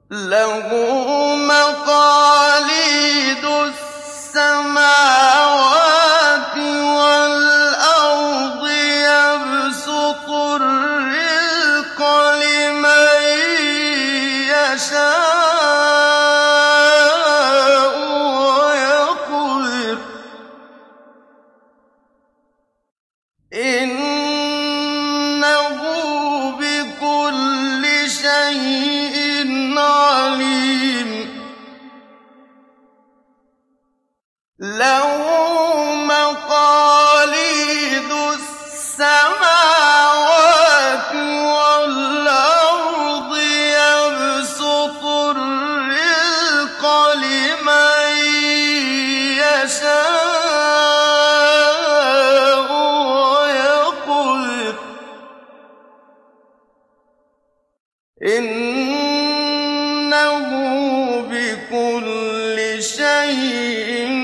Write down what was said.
لَّهُ مَقَالِيدُ السَّمَاوَاتِ وَالْأَرْضِ ۖ يَبْسُطُ الرِّزْقَ لِمَن يَشَاءُ وَيَقْدِرُ ۚ إِنَّهُ بِكُلِّ شَيْءٍ عَلِيمٌ. لَّهُ مَقَالِيدُ السَّمَاوَاتِ وَالْأَرْضِ ۖ يَبْسُطُ الرِّزْقَ لِمَن يَشَاءُ وَيَقْدِرُ ۚ إِنَّهُ بِكُلِّ شَيْءٍ